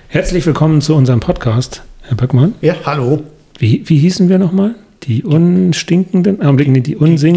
Herzlich willkommen zu unserem Podcast, Herr Böckmann. Ja, hallo. Wie hießen wir nochmal? Die unstinkenden, die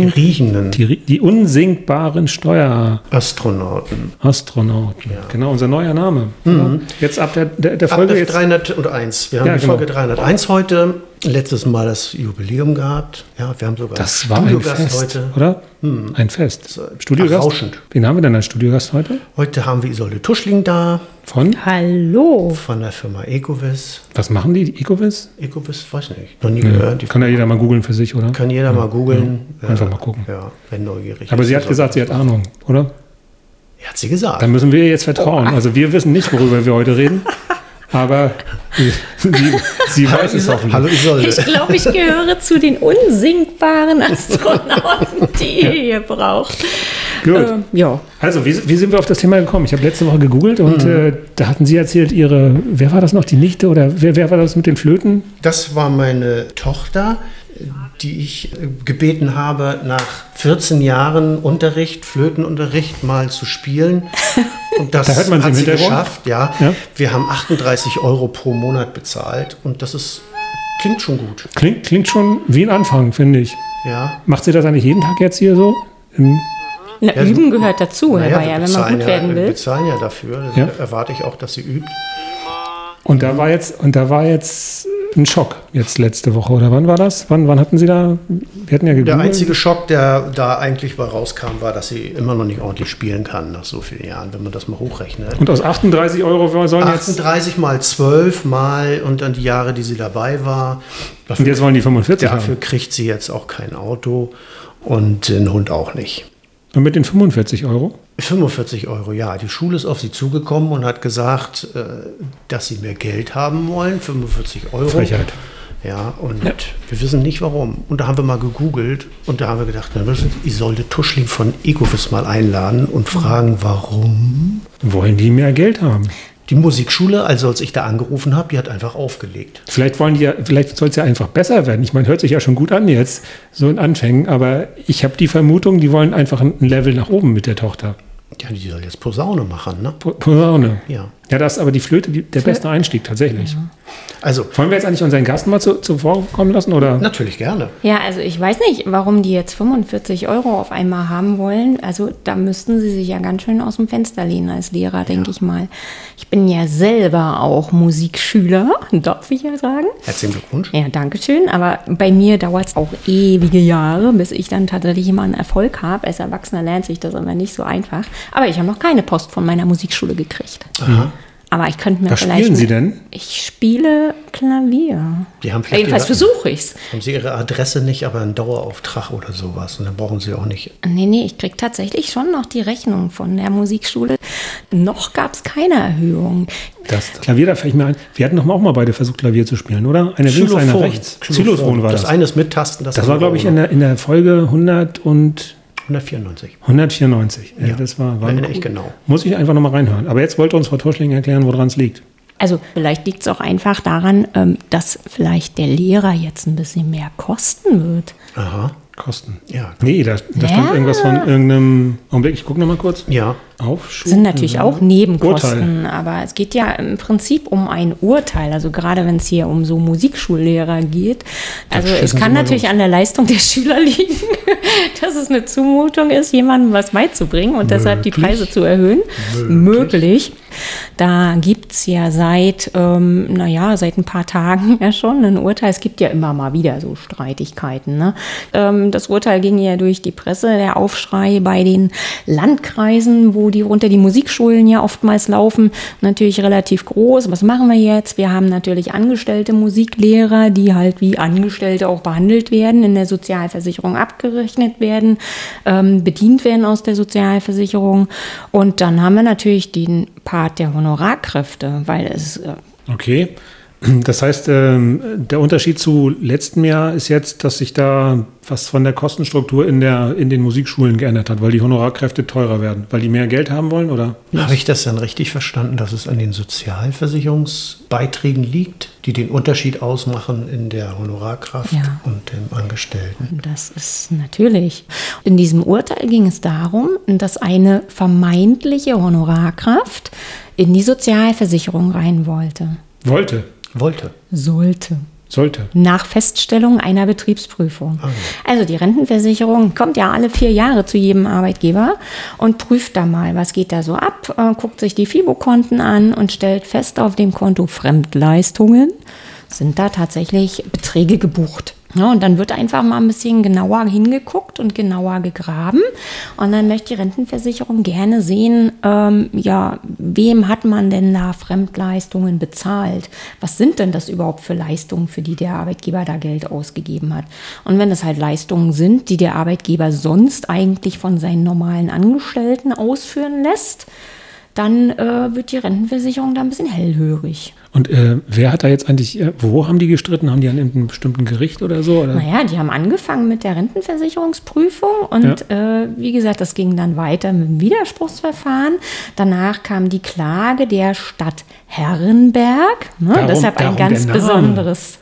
unsinkbaren Astronauten. Astronauten, ja. Genau, unser neuer Name. Mhm. Jetzt ab der Folge. Ab 301. Wir haben die Folge 301 heute. Letztes Mal das Jubiläum gehabt. Ja, wir haben sogar das war ein Fest heute. Oder? Ein Fest. Studiogast. Rauschend. Wen haben wir denn als Studiogast heute? Heute haben wir Isolde Tuschling da. Von? Hallo. Von der Firma Ecovis. Was machen die Ecovis? Ecovis, weiß nicht. Noch nie gehört. Kann ja jeder mal googeln für sich, oder? Kann jeder mal googeln. Ja. Einfach mal gucken. Ja, wenn neugierig. Aber sie hat gesagt, sie hat Ahnung, oder? Ja, hat sie gesagt. Dann müssen wir ihr jetzt vertrauen. Also wir wissen nicht, worüber wir heute reden. Aber sie weiß es hoffentlich. Hallo Isolde. Ich glaube, ich gehöre zu den unsinkbaren Astronauten, die ihr hier braucht. Gut. Ja. Also, wie sind wir auf das Thema gekommen? Ich habe letzte Woche gegoogelt und da hatten Sie erzählt, wer war das noch, die Nichte oder wer war das mit den Flöten? Das war meine Tochter, die ich gebeten habe, nach 14 Jahren Unterricht, Flötenunterricht mal zu spielen. Und das da hört man sie hat sie Hintergrund? geschafft, ja. Wir haben 38 € pro Monat bezahlt und das klingt schon gut. Klingt schon wie ein Anfang, finde ich. Ja. Macht sie das eigentlich jeden Tag jetzt hier so? Üben gehört dazu, Herr Bayer, wenn man gut werden will. Wir bezahlen ja dafür. Ja. Erwarte ich auch, dass sie übt. Und da war jetzt ein Schock, jetzt letzte Woche, oder wann war das? Wann hatten Sie da, wir hatten ja gegoogelt. Der einzige Schock, der da eigentlich rauskam, war, dass sie immer noch nicht ordentlich spielen kann nach so vielen Jahren, wenn man das mal hochrechnet. Und aus 38 € sollen jetzt... 38 mal 12 mal und dann die Jahre, die sie dabei war. Und jetzt wollen die 45 Dafür haben. kriegt sie jetzt auch kein Auto und einen Hund auch nicht. Und mit den 45 €? 45 €, ja. Die Schule ist auf sie zugekommen und hat gesagt, dass sie mehr Geld haben wollen, 45 €. Frechheit. Ja, und wir wissen nicht warum. Und da haben wir mal gegoogelt und da haben wir gedacht, wir müssen Isolde Tuschling von Ecovis mal einladen und fragen, warum? Wollen die mehr Geld haben? Die Musikschule, also als ich da angerufen habe, die hat einfach aufgelegt. Vielleicht soll es ja einfach besser werden. Ich meine, hört sich ja schon gut an jetzt, so in Anfängen, aber ich habe die Vermutung, die wollen einfach ein Level nach oben mit der Tochter. Ja, die soll jetzt Posaune machen, ne? Posaune. Ja. Ja, da ist aber die Flöte der beste Einstieg, tatsächlich. Ja. Also, wollen wir jetzt eigentlich unseren Gast mal zuvor kommen lassen, oder? Natürlich, gerne. Ja, also ich weiß nicht, warum die jetzt 45 € auf einmal haben wollen. Also da müssten sie sich ja ganz schön aus dem Fenster lehnen als Lehrer, denke ich mal. Ich bin ja selber auch Musikschüler, darf ich ja sagen. Herzlichen Glückwunsch. Ja, danke schön. Aber bei mir dauert es auch ewige Jahre, bis ich dann tatsächlich mal einen Erfolg habe. Als Erwachsener lernt sich das immer nicht so einfach. Aber ich habe noch keine Post von meiner Musikschule gekriegt. Aha. Aber ich könnte mir Was vielleicht... spielen Sie denn? Ich spiele Klavier. Die haben vielleicht Jedenfalls versuche ich es. Haben Sie Ihre Adresse nicht, aber einen Dauerauftrag oder sowas. Und dann brauchen Sie auch nicht... Nee, ich kriege tatsächlich schon noch die Rechnung von der Musikschule. Noch gab es keine Erhöhung. Das Klavier, da fällt mir ein. Wir hatten doch auch mal beide versucht, Klavier zu spielen, oder? Eine links, eine rechts. Xylophon war das. Das eine ist Mittasten, das war, glaube ich, in der Folge 194. 194. Ja, das war erinnere ich genau. Muss ich einfach nochmal reinhören. Aber jetzt wollte uns Frau Tuschling erklären, woran es liegt. Also vielleicht liegt es auch einfach daran, dass vielleicht der Lehrer jetzt ein bisschen mehr kosten wird. Aha. Kosten. Ja. Nee, da stand irgendwas von irgendeinem... Augenblick, ich gucke nochmal kurz. Ja. Aufschub. Sind natürlich auch Nebenkosten, Urteil. aber es geht ja im Prinzip um ein Urteil. Also gerade wenn es hier um so Musikschullehrer geht. Also es kann natürlich an der Leistung der Schüler liegen, dass es eine Zumutung ist, jemandem was beizubringen und deshalb die Preise zu erhöhen. Möglich. Da gibt es ja seit ein paar Tagen ja schon ein Urteil. Es gibt ja immer mal wieder so Streitigkeiten. Ne? Das Urteil ging ja durch die Presse, der Aufschrei bei den Landkreisen, wo die unter die Musikschulen ja oftmals laufen, natürlich relativ groß. Was machen wir jetzt? Wir haben natürlich angestellte Musiklehrer, die halt wie Angestellte auch behandelt werden, in der Sozialversicherung abgerechnet werden, bedient werden aus der Sozialversicherung. Und dann haben wir natürlich den Part der Honorarkräfte, weil es... Okay. Das heißt, der Unterschied zu letztem Jahr ist jetzt, dass sich da was von der Kostenstruktur in den Musikschulen geändert hat, weil die Honorarkräfte teurer werden, weil die mehr Geld haben wollen, oder? Habe ich das dann richtig verstanden, dass es an den Sozialversicherungsbeiträgen liegt, die den Unterschied ausmachen in der Honorarkraft und dem Angestellten? Das ist natürlich. In diesem Urteil ging es darum, dass eine vermeintliche Honorarkraft in die Sozialversicherung rein wollte. Wollte. Sollte. Nach Feststellung einer Betriebsprüfung. Okay. Also die Rentenversicherung kommt ja alle 4 Jahre zu jedem Arbeitgeber und prüft da mal, was geht da so ab, guckt sich die FIBO-Konten an und stellt fest, auf dem Konto Fremdleistungen sind da tatsächlich Beträge gebucht. Ja, und dann wird einfach mal ein bisschen genauer hingeguckt und genauer gegraben. Und dann möchte die Rentenversicherung gerne sehen, wem hat man denn da Fremdleistungen bezahlt? Was sind denn das überhaupt für Leistungen, für die der Arbeitgeber da Geld ausgegeben hat? Und wenn das halt Leistungen sind, die der Arbeitgeber sonst eigentlich von seinen normalen Angestellten ausführen lässt, dann wird die Rentenversicherung da ein bisschen hellhörig. Und wer hat da jetzt eigentlich, wo haben die gestritten? Haben die an einem bestimmten Gericht oder so? Oder? Naja, die haben angefangen mit der Rentenversicherungsprüfung und wie gesagt, das ging dann weiter mit dem Widerspruchsverfahren. Danach kam die Klage der Stadt Herrenberg, deshalb ein ganz besonderes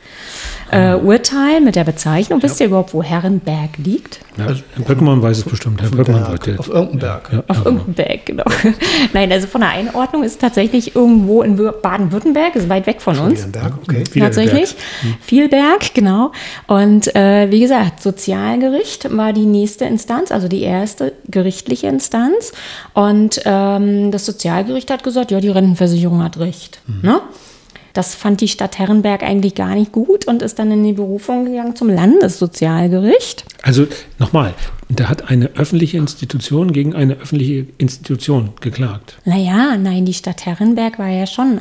Urteil mit der Bezeichnung. Wisst ihr überhaupt, wo Herrenberg liegt? Ja, Herr Böckmann weiß es bestimmt. Herr Böckmann weiß auf irgendeinem Berg. Ja, auf irgendeinem Berg, genau. Nein, also von der Einordnung ist tatsächlich irgendwo in Baden-Württemberg, ist weit weg von uns. Berg, okay. Tatsächlich. Vielberg, genau. Und wie gesagt, Sozialgericht war die nächste Instanz, also die erste gerichtliche Instanz. Und das Sozialgericht hat gesagt, ja, die Rentenversicherung hat recht. Ne? Das fand die Stadt Herrenberg eigentlich gar nicht gut und ist dann in die Berufung gegangen zum Landessozialgericht. Also nochmal, da hat eine öffentliche Institution gegen eine öffentliche Institution geklagt. Nein, die Stadt Herrenberg war ja schon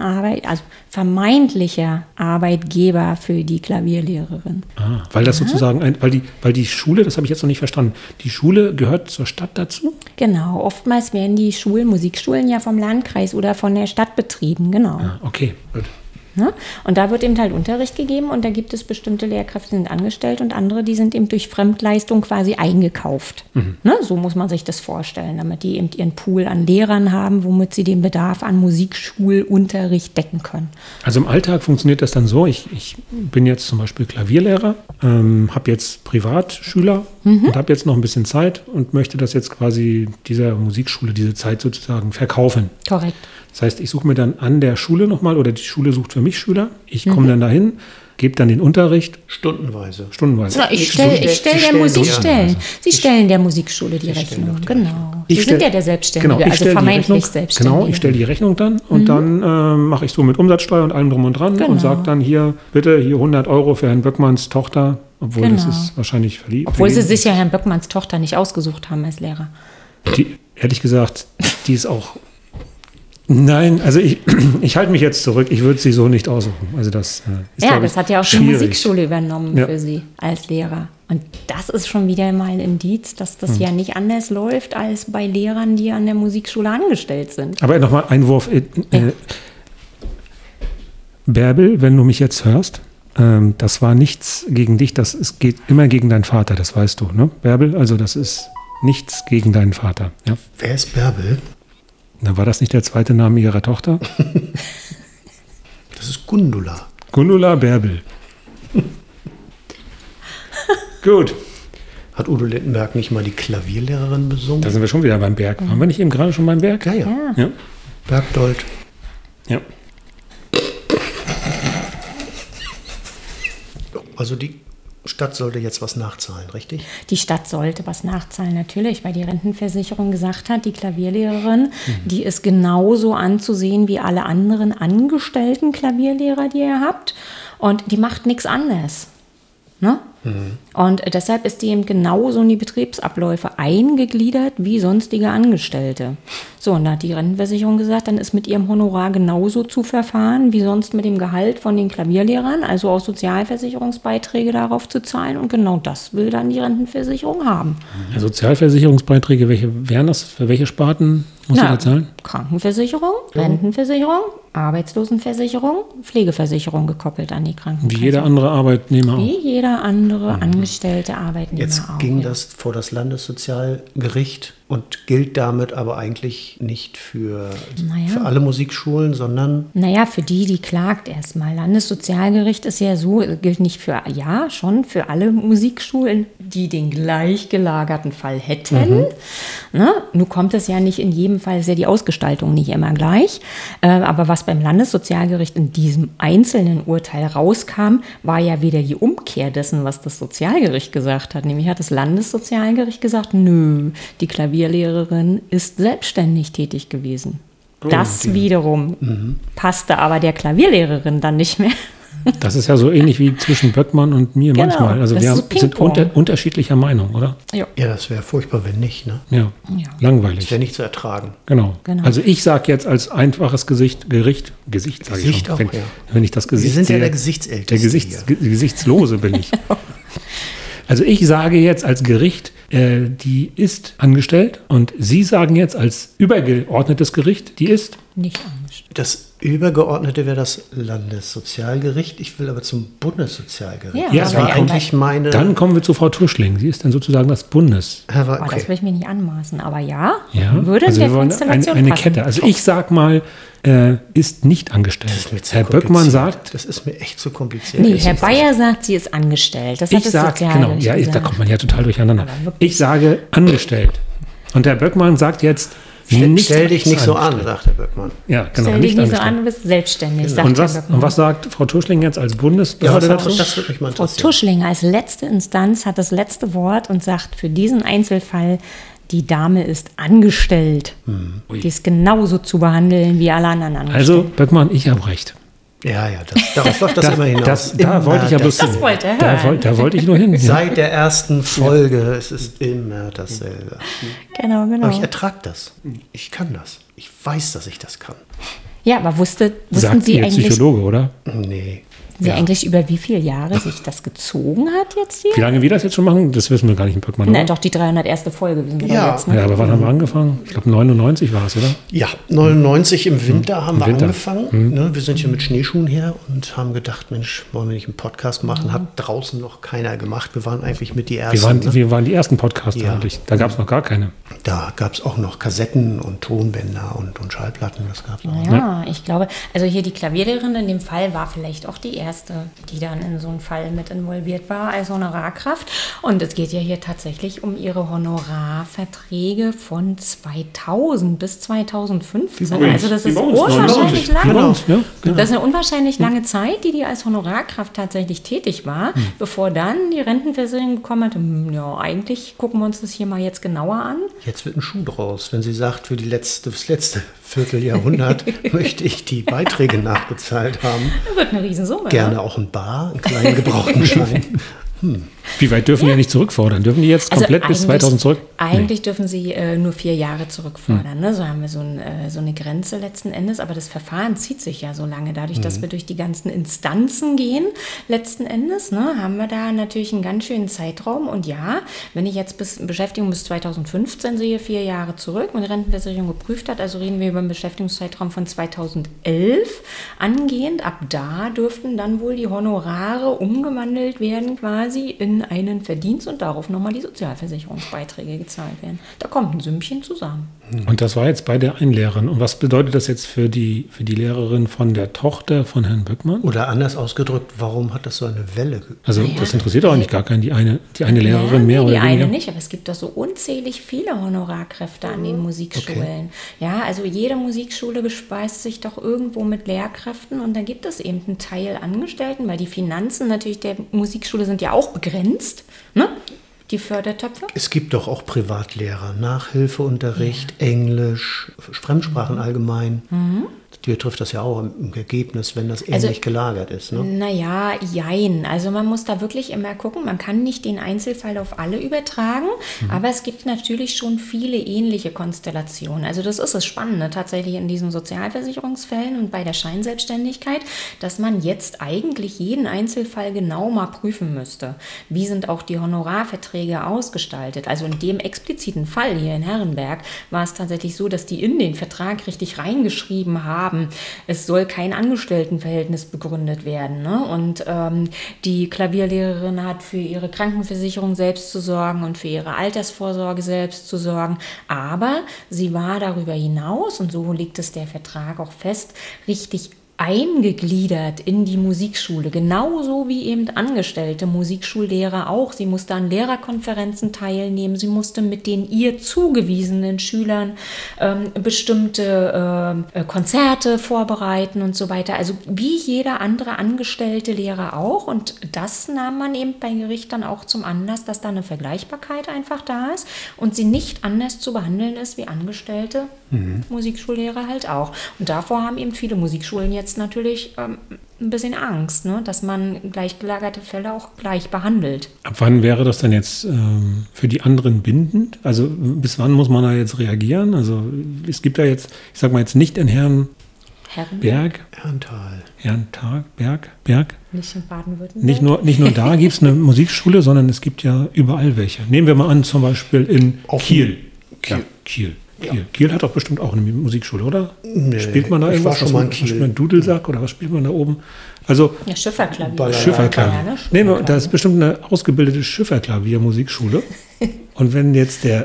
vermeintlicher Arbeitgeber für die Klavierlehrerin. Weil das sozusagen, weil die Schule, das habe ich jetzt noch nicht verstanden, die Schule gehört zur Stadt dazu? Genau, oftmals werden die Musikschulen ja vom Landkreis oder von der Stadt betrieben, genau. Okay, gut. Ne? Und da wird eben halt Unterricht gegeben und da gibt es bestimmte Lehrkräfte, die sind angestellt und andere, die sind eben durch Fremdleistung quasi eingekauft. Ne? So muss man sich das vorstellen, damit die eben ihren Pool an Lehrern haben, womit sie den Bedarf an Musikschulunterricht decken können. Also im Alltag funktioniert das dann so, ich bin jetzt zum Beispiel Klavierlehrer, habe jetzt Privatschüler und habe jetzt noch ein bisschen Zeit und möchte das jetzt quasi dieser Musikschule, diese Zeit sozusagen verkaufen. Korrekt. Das heißt, ich suche mir dann an der Schule nochmal oder die Schule sucht für mich Schüler. Ich komme dann dahin, gebe dann den Unterricht. Stundenweise. Ja, ich stelle der Musikstellen. Sie stellen der Musikschule die Rechnung, genau. Sie sind ja der Selbstständige, genau, also vermeintlich Selbstständige. Genau, ich stelle die Rechnung dann und dann mache ich so mit Umsatzsteuer und allem drum und dran und sage dann hier 100 € für Herrn Böckmanns Tochter, obwohl das ist wahrscheinlich verliebt. Obwohl sie sich ja Herrn Böckmanns Tochter nicht ausgesucht haben als Lehrer. Ehrlich gesagt, die ist auch... Nein, also ich halte mich jetzt zurück. Ich würde sie so nicht aussuchen. Also das ist das hat ja auch schwierig. Die Musikschule übernommen für sie als Lehrer. Und das ist schon wieder mal ein Indiz, dass das ja nicht anders läuft als bei Lehrern, die an der Musikschule angestellt sind. Aber nochmal Einwurf. Bärbel, wenn du mich jetzt hörst, das war nichts gegen dich. Es geht immer gegen deinen Vater, das weißt du, ne? Bärbel, also das ist nichts gegen deinen Vater. Ja? Wer ist Bärbel? Na, war das nicht der zweite Name ihrer Tochter? Das ist Gundula. Gundula Bärbel. Gut. Hat Udo Lindenberg nicht mal die Klavierlehrerin besungen? Da sind wir schon wieder beim Berg. Waren wir nicht eben gerade schon beim Berg? Ja. Bergdold. Ja. Also die Stadt sollte jetzt was nachzahlen, richtig? Die Stadt sollte was nachzahlen, natürlich, weil die Rentenversicherung gesagt hat, die Klavierlehrerin, die ist genauso anzusehen wie alle anderen angestellten Klavierlehrer, die ihr habt. Und die macht nichts anderes. Ne? Und deshalb ist die eben genauso in die Betriebsabläufe eingegliedert wie sonstige Angestellte. So, und da hat die Rentenversicherung gesagt, dann ist mit ihrem Honorar genauso zu verfahren wie sonst mit dem Gehalt von den Klavierlehrern, also auch Sozialversicherungsbeiträge darauf zu zahlen. Und genau das will dann die Rentenversicherung haben. Ja, Sozialversicherungsbeiträge, welche wären das? Für welche Sparten muss sie da zahlen? Krankenversicherung, Rentenversicherung, Arbeitslosenversicherung, Pflegeversicherung gekoppelt an die Krankenkasse. Wie jeder andere Arbeitnehmer auch. Wie jeder andere angestellte Arbeitnehmer Jetzt auch. ging ja. das vor das Landessozialgericht und gilt damit aber eigentlich nicht für alle Musikschulen, sondern... Naja, für die klagt erstmal. Landessozialgericht ist ja so, gilt nicht für, schon für alle Musikschulen, die den gleich gelagerten Fall hätten. Ne? Nun kommt es ja nicht in jedem Fall, ist ja die Ausgestaltung nicht immer gleich. Aber was beim Landessozialgericht in diesem einzelnen Urteil rauskam, war ja wieder die Umkehr dessen, was das Sozialgericht gesagt hat. Nämlich hat das Landessozialgericht gesagt, nö, die Klavierlehrerin ist selbstständig tätig gewesen. Das wiederum passte aber der Klavierlehrerin dann nicht mehr. Das ist ja so ähnlich wie zwischen Böckmann und mir manchmal. Also wir sind unterschiedlicher Meinung, oder? Ja, das wäre furchtbar, wenn nicht. Ne? Ja, langweilig. Das wäre nicht zu ertragen. Genau. Also ich sage jetzt als einfaches Gesicht sage ich schon. Auch, wenn ich das Gesicht Sie sind sehe, ja der Gesichtsälteste. Der Gesichtslose bin ich. Also ich sage jetzt als Gericht, die ist angestellt und Sie sagen jetzt als übergeordnetes Gericht, die ist nicht angestellt. Das Übergeordnete wäre das Landessozialgericht. Ich will aber zum Bundessozialgericht. Ja, das war eigentlich meine... Dann kommen wir zu Frau Tuschling. Sie ist dann sozusagen das Bundes. Das will ich mir nicht anmaßen. Aber würde also in der wir wollen Konstellation eine passen. Kette. Also ich sag mal, ist nicht angestellt. Herr Böckmann sagt... Das ist mir echt zu kompliziert. Nee, Herr Bayer sagt, sie ist angestellt. Das hat das Sozialgericht gesagt. Da kommt man ja total durcheinander. Ich sage angestellt. Und Herr Böckmann sagt jetzt... Stell dich nicht so an, sagt Herr Böckmann. Ja, genau. Stell dich nicht so an, du bist selbstständig, sagt und Herr Böckmann. Und was sagt Frau Tuschling jetzt als Bundesbehörde dazu? Das würde mich mal Frau interessieren. Tuschling als letzte Instanz hat das letzte Wort und sagt für diesen Einzelfall, die Dame ist angestellt. Die ist genauso zu behandeln wie alle anderen Angestellten. Also, Böckmann, ich habe recht. Ja, darauf läuft das immer hinaus. Da wollte ich ja bloß das wollte er hören. Da wollte ich nur hin. Seit der ersten Folge, es ist immer dasselbe. Genau. Aber ich ertrage das. Ich kann das. Ich weiß, dass ich das kann. Ja, aber wussten Sagt Sie Ihr eigentlich, Psychologe, oder? Nee. eigentlich über wie viele Jahre sich das gezogen hat jetzt hier? Wie lange wir das jetzt schon machen, das wissen wir gar nicht in Böckmann. Nein, doch die 301. Folge. Wir sind jetzt, ne? Ja, aber wann haben wir angefangen? Ich glaube 99 war es, oder? Ja, 99 im Winter haben wir angefangen. Ne, wir sind hier mit Schneeschuhen her und haben gedacht, Mensch, wollen wir nicht einen Podcast machen? Hat draußen noch keiner gemacht. Wir waren eigentlich mit die Ersten. Wir waren die ersten Podcaster eigentlich. Da gab es noch gar keine. Da gab es auch noch Kassetten und Tonbänder und Schallplatten. Das gab's auch. Ja, ich glaube, also hier die Klavierlehrerin in dem Fall war vielleicht auch die erste, die dann in so einen Fall mit involviert war als Honorarkraft. Und es geht ja hier tatsächlich um ihre Honorarverträge von 2000 bis 2015. Also das ist unwahrscheinlich lange. Das ist eine unwahrscheinlich lange Zeit, die als Honorarkraft tatsächlich tätig war, bevor dann die Rentenversicherung gekommen hat. Ja, eigentlich gucken wir uns das hier mal jetzt genauer an. Jetzt wird ein Schuh draus, wenn sie sagt, für das letzte Vierteljahrhundert möchte ich die Beiträge nachbezahlt haben. Das wird eine Riesensumme. Gerne auch ein Bar, einen kleinen gebrauchten Schein. Wie weit dürfen die ja nicht zurückfordern? Dürfen die jetzt komplett bis 2000 zurück? Eigentlich dürfen sie nur 4 Jahre zurückfordern. Ne? So haben wir so eine Grenze letzten Endes. Aber das Verfahren zieht sich ja so lange. Dadurch, dass wir durch die ganzen Instanzen gehen, letzten Endes, ne, haben wir da natürlich einen ganz schönen Zeitraum. Und ja, wenn ich jetzt Beschäftigung bis 2015 sehe, 4 Jahre zurück und die Rentenversicherung geprüft hat, also reden wir über einen Beschäftigungszeitraum von 2011 angehend. Ab da dürften dann wohl die Honorare umgewandelt werden quasi in einen Verdienst und darauf nochmal die Sozialversicherungsbeiträge gezahlt werden. Da kommt ein Sümmchen zusammen. Und das war jetzt bei der einen Lehrerin. Und was bedeutet das jetzt für die Lehrerin von der Tochter von Herrn Böckmann? Oder anders ausgedrückt, warum hat das so eine Welle? Also das interessiert doch eigentlich gar keinen, die eine Lehrerin mehr oder weniger? Die eine nicht, aber es gibt doch so unzählig viele Honorarkräfte an den Musikschulen. Okay. Ja, also jede Musikschule bespeist sich doch irgendwo mit Lehrkräften und da gibt es eben einen Teil Angestellten, weil die Finanzen natürlich der Musikschule sind ja auch begrenzt, ne? Die Fördertöpfe? Es gibt doch auch Privatlehrer, Nachhilfeunterricht, Englisch, Fremdsprachen allgemein. Die betrifft das ja auch im Ergebnis, wenn das ähnlich gelagert ist. Ne? Naja, jein. Also man muss da wirklich immer gucken. Man kann nicht den Einzelfall auf alle übertragen, aber es gibt natürlich schon viele ähnliche Konstellationen. Also das ist das Spannende tatsächlich in diesen Sozialversicherungsfällen und bei der Scheinselbstständigkeit, dass man jetzt eigentlich jeden Einzelfall genau mal prüfen müsste. Wie sind auch die Honorarverträge ausgestaltet? Also in dem expliziten Fall hier in Herrenberg war es tatsächlich so, dass die in den Vertrag richtig reingeschrieben haben, haben. Es soll kein Angestelltenverhältnis begründet werden. Ne? Und die Klavierlehrerin hat für ihre Krankenversicherung selbst zu sorgen und für ihre Altersvorsorge selbst zu sorgen. Aber sie war darüber hinaus, und so legt es der Vertrag auch fest, richtig eingegliedert in die Musikschule, genauso wie eben angestellte Musikschullehrer auch. Sie musste an Lehrerkonferenzen teilnehmen, sie musste mit den ihr zugewiesenen Schülern bestimmte Konzerte vorbereiten und so weiter. Also wie jeder andere angestellte Lehrer auch. Und das nahm man eben bei Gericht dann auch zum Anlass, dass da eine Vergleichbarkeit einfach da ist und sie nicht anders zu behandeln ist wie angestellte Musikschullehrer halt auch. Und davor haben eben viele Musikschulen jetzt natürlich ein bisschen Angst, ne? Dass man gleichgelagerte Fälle auch gleich behandelt. Ab wann wäre das dann jetzt für die anderen bindend? Also bis wann muss man da jetzt reagieren? Also es gibt ja jetzt, ich sag mal jetzt nicht in Herrenberg. Berg. Nicht in Baden-Württemberg. Nicht nur da gibt es eine Musikschule, sondern es gibt ja überall welche. Nehmen wir mal an, zum Beispiel in Kiel. Kiel. Kiel hat doch bestimmt auch eine Musikschule, oder? Nee, spielt man da irgendwas? Schon mal in Spielt man Dudelsack oder was spielt man da oben? Also ja, Schifferklavier. Schifferklavier. Nee, das ist bestimmt eine ausgebildete Schifferklavier-Musikschule. Und wenn jetzt der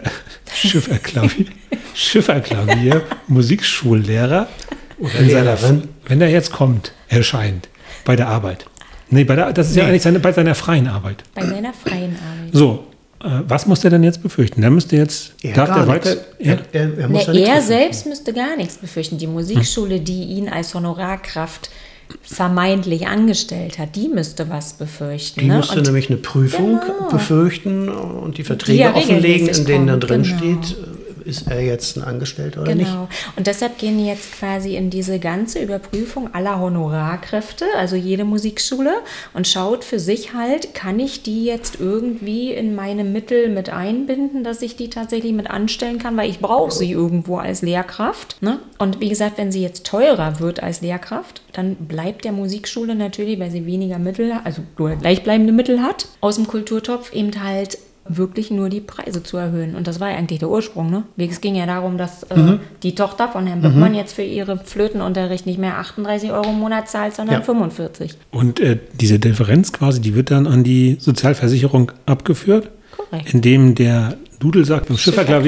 Schifferklavier-Musikschullehrer wenn der jetzt kommt, erscheint bei der Arbeit. Das ist ja eigentlich bei seiner freien Arbeit. Bei seiner freien Arbeit. So. Was muss der denn jetzt befürchten? Der müsste jetzt, er selbst müsste gar nichts befürchten. Die Musikschule, die ihn als Honorarkraft vermeintlich angestellt hat, die müsste was befürchten. Die müsste nämlich eine Prüfung befürchten und die Verträge offenlegen, in denen dann drin steht, ist er jetzt ein Angestellter oder nicht? Genau. Und deshalb gehen die jetzt quasi in diese ganze Überprüfung aller Honorarkräfte, also jede Musikschule, und schaut für sich halt, kann ich die jetzt irgendwie in meine Mittel mit einbinden, dass ich die tatsächlich mit anstellen kann, weil ich brauche sie irgendwo als Lehrkraft. Ne? Und wie gesagt, wenn sie jetzt teurer wird als Lehrkraft, dann bleibt der Musikschule natürlich, weil sie weniger Mittel, also nur gleichbleibende Mittel hat, aus dem Kulturtopf eben halt wirklich nur die Preise zu erhöhen. Und das war ja eigentlich der Ursprung. Ne? Es ging ja darum, dass die Tochter von Herrn Böckmann jetzt für ihre Flötenunterricht nicht mehr 38 € im Monat zahlt, sondern 45. Und diese Differenz quasi, die wird dann an die Sozialversicherung abgeführt? Korrekt. Indem der Dudelsack beim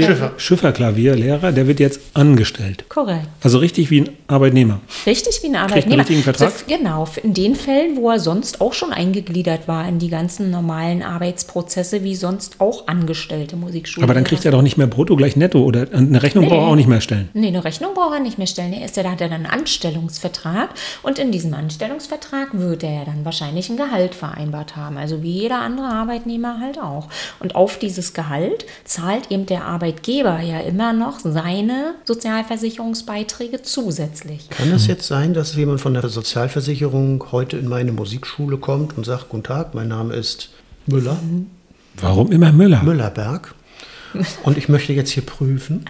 Schifferklavierlehrer, der wird jetzt angestellt. Korrekt. Also richtig wie ein Arbeitnehmer. Richtig wie ein Arbeitnehmer. Kriegt einen richtigen Vertrag? Genau, in den Fällen, wo er sonst auch schon eingegliedert war in die ganzen normalen Arbeitsprozesse, wie sonst auch angestellte Musikschulen. Aber dann kriegt er doch nicht mehr brutto gleich netto oder eine Rechnung braucht er auch nicht mehr stellen. Nee, eine Rechnung braucht er nicht mehr stellen. Da hat er dann einen Anstellungsvertrag und in diesem Anstellungsvertrag wird er ja dann wahrscheinlich ein Gehalt vereinbart haben. Also wie jeder andere Arbeitnehmer halt auch. Und auf dieses Gehalt zahlt eben der Arbeitgeber ja immer noch seine Sozialversicherungsbeiträge zusätzlich. Kann es jetzt sein, dass jemand von der Sozialversicherung heute in meine Musikschule kommt und sagt, guten Tag, mein Name ist Müller? Warum immer Müller? Müllerberg. Und ich möchte jetzt hier prüfen,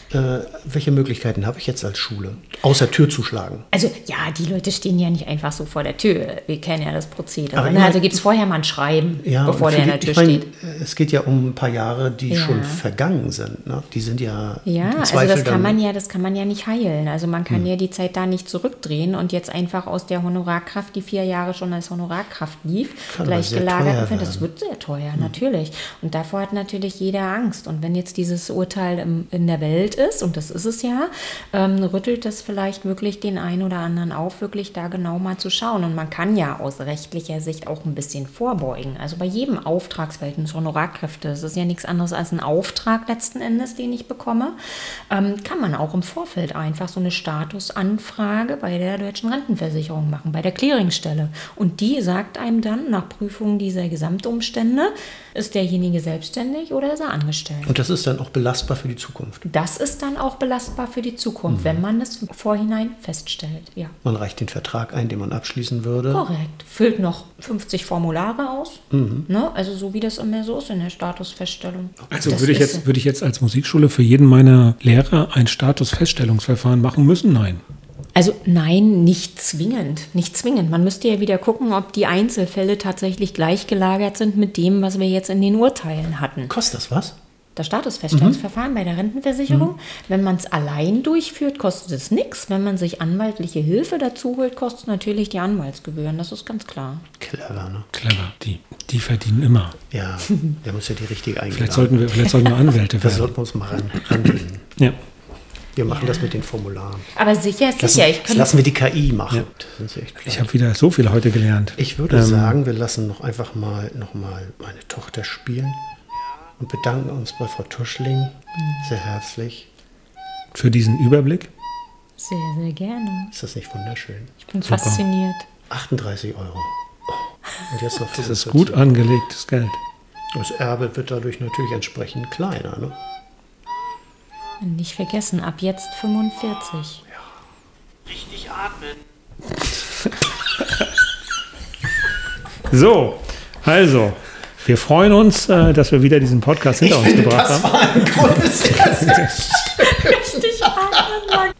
welche Möglichkeiten habe ich jetzt als Schule, außer Tür zu schlagen? Also ja, die Leute stehen ja nicht einfach so vor der Tür. Wir kennen ja das Prozedere. Also gibt es vorher mal ein Schreiben, bevor der an der Tür steht. Es geht ja um ein paar Jahre, die schon vergangen sind. Ne? Die sind ja im Zweifel also das kann man ja nicht heilen. Also man kann ja die Zeit da nicht zurückdrehen und jetzt einfach aus der Honorarkraft, die 4 Jahre schon als Honorarkraft lief, gleich gelagert werden. Das wird sehr teuer, natürlich. Und davor hat natürlich jeder Angst. Und wenn jetzt dieses Urteil in der Welt ist, und das ist es ja, rüttelt das vielleicht wirklich den einen oder anderen auf, wirklich da genau mal zu schauen. Und man kann ja aus rechtlicher Sicht auch ein bisschen vorbeugen. Also bei jedem Auftragsverhältnis Honorarkräfte, das ist ja nichts anderes als ein Auftrag letzten Endes, den ich bekomme, kann man auch im Vorfeld einfach so eine Statusanfrage bei der Deutschen Rentenversicherung machen, bei der Clearingstelle. Und die sagt einem dann nach Prüfung dieser Gesamtumstände, ist derjenige selbstständig oder ist er angestellt? Und das ist dann auch belastbar für die Zukunft? Das ist dann auch belastbar für die Zukunft, wenn man das vorhinein feststellt. Ja. Man reicht den Vertrag ein, den man abschließen würde. Korrekt. Füllt noch 50 Formulare aus. Ne? Also so wie das immer so ist in der Statusfeststellung. Also würde ich jetzt als Musikschule für jeden meiner Lehrer ein Statusfeststellungsverfahren machen müssen? Nein. Also nein, nicht zwingend. Nicht zwingend. Man müsste ja wieder gucken, ob die Einzelfälle tatsächlich gleichgelagert sind mit dem, was wir jetzt in den Urteilen hatten. Kostet das was? Das Statusfeststellungsverfahren bei der Rentenversicherung. Wenn man es allein durchführt, kostet es nichts. Wenn man sich anwaltliche Hilfe dazu holt, kostet natürlich die Anwaltsgebühren. Das ist ganz klar. Clever, ne? Clever. Die verdienen immer. Ja, der muss ja die richtige eingehen. Vielleicht sollten wir Anwälte werden. Da sollten wir uns mal rangehen. Ja. Wir machen das mit den Formularen. Aber sicher. Lassen wir die KI machen. Ja. Das ist echt ich habe wieder so viel heute gelernt. Ich würde sagen, wir lassen noch einfach mal meine Tochter spielen und bedanken uns bei Frau Tuschling sehr herzlich. Für diesen Überblick? Sehr, sehr gerne. Ist das nicht wunderschön? Ich bin fasziniert. 38 €. Und jetzt noch 45. Das ist gut angelegtes Geld. Das Erbe wird dadurch natürlich entsprechend kleiner, ne? Nicht vergessen, ab jetzt 45. Ja. Richtig atmen. So, also, wir freuen uns, dass wir wieder diesen Podcast hinter uns gebracht haben. Das war ein Grund. Richtig atmen.